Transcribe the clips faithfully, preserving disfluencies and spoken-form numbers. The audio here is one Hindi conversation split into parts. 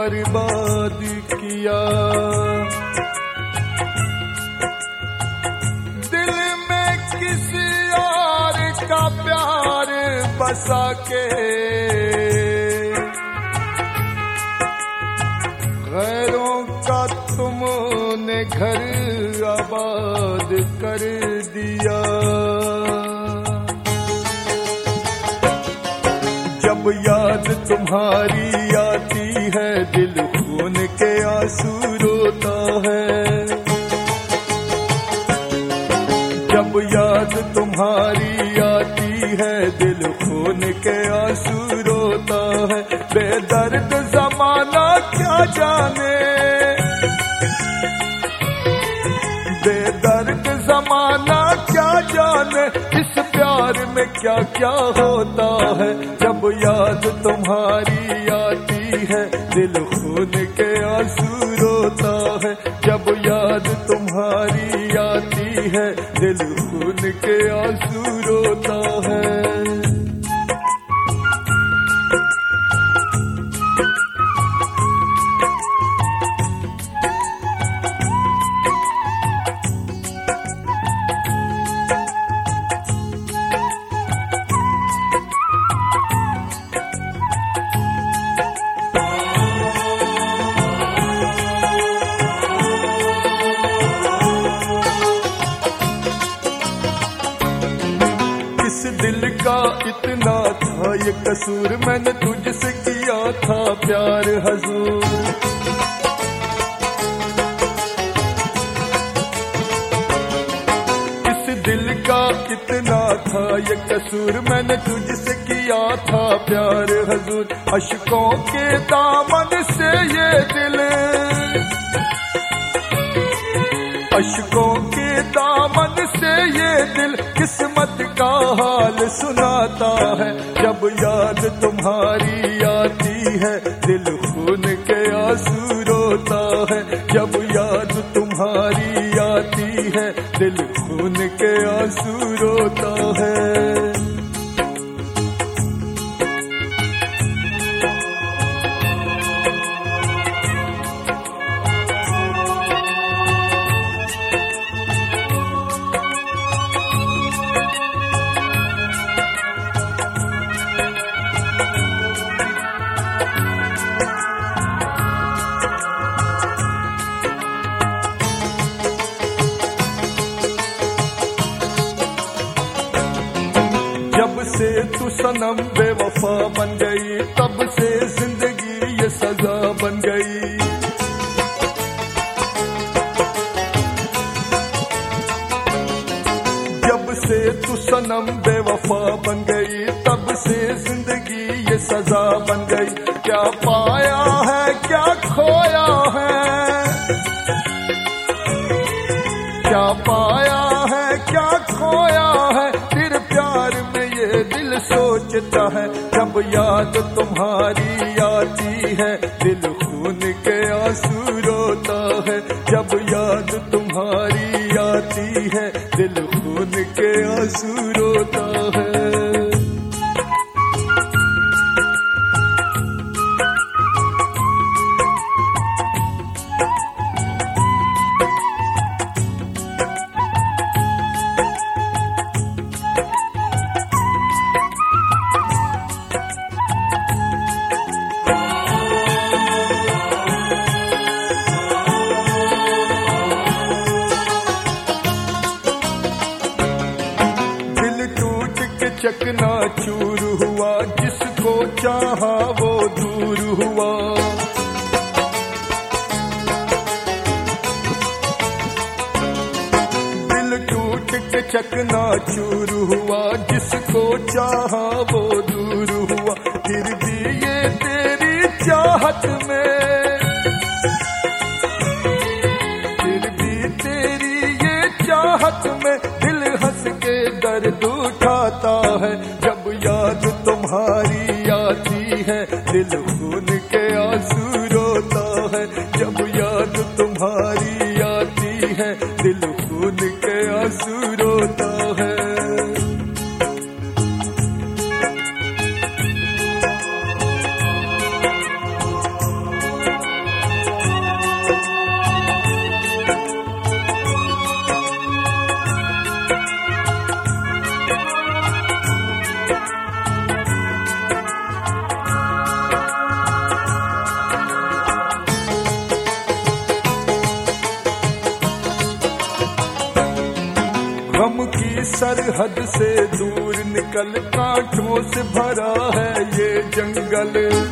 बर्बाद किया। दिल में किसी और का प्यार बसा के गैरों का तुमने घर आबाद कर दिया। जब याद तुम्हारी आती है दिल खून के आंसू रोता है। जब याद तुम्हारी आती है दिल खून के आंसू रोता है। बेदर्द ज़माना क्या जाने, बेदर्द ज़माना क्या जाने इस प्यार में क्या क्या होता है। जब याद तुम्हारी आती है दिल खून के आंसू रोता है। जब याद तुम्हारी आती है दिल खून के आंसू रोता है। दिल का इतना था ये कसूर मैंने तुझसे किया था प्यार हजूर। इस दिल का इतना था ये कसूर मैंने तुझसे किया था प्यार हजूर। अश्कों के दामन से ये दिल, अश्कों के दामन से ये दिल किस्मत का हाल सुनाता है। जब याद तुम्हारी आती है दिल खून के आंसू रोता है। जब याद तुम्हारी आती है दिल खून के आंसू रोता है। जब से तू सनम बेवफा बन गई तब से जिंदगी ये सजा बन गई। जब से तू सनम बेवफा बन गई तब से जिंदगी ये सजा बन गई। क्या पाया है क्या खोया है, क्या पाया है क्या खोया है तेरे प्यार में ये दिल सोचता है। जब याद तुम्हारी आती है दिल खून के आंसू रोता है। जब याद तुम्हारी आती है दिल खून के आंसू रोता है। चकना चूर हुआ जिसको चाहा वो दूर हुआ। दिल टूट के चकना चूर हुआ जिसको चाहा वो दूर हुआ। फिर भी ये तेरी चाहत में, फिर भी तेरी ये चाहत में दिल हंस के दर्द उठाता है। जब याद तुम्हारी आती है दिल खून के आंसू रोता है। जब याद तुम्हारी आती है दिल खून के आंसू रोता है। की सरहद से दूर निकल कांटों से भरा है ये जंगल।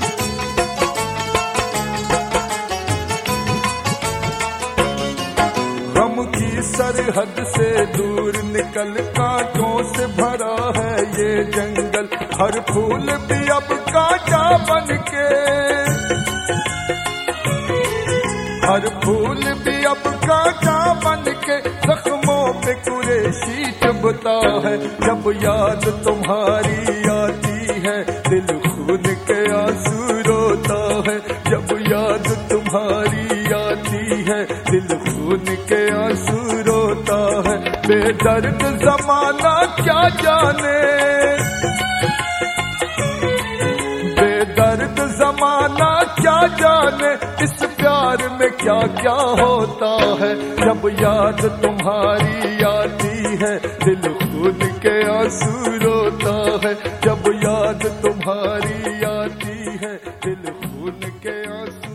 गम की सरहद से दूर निकल कांटों से भरा है ये जंगल। हर फूल भी अब कांटा बन के, हर फूल भी अब कांटा बन के जख्मों पे कुरेशी चुभता है। जब याद तुम्हारी आती है दिल खून के आंसू रोता है। जब याद तुम्हारी आती है दिल खून के आंसू रोता है। बेदर्द ज़माना क्या जाने, बेदर्द ज़माना क्या जाने इस प्यार में क्या क्या होता है। जब याद तुम्हारी आती है दिल खून के आंसू रोता है। जब याद तुम्हारी आती है दिल खून के आंसू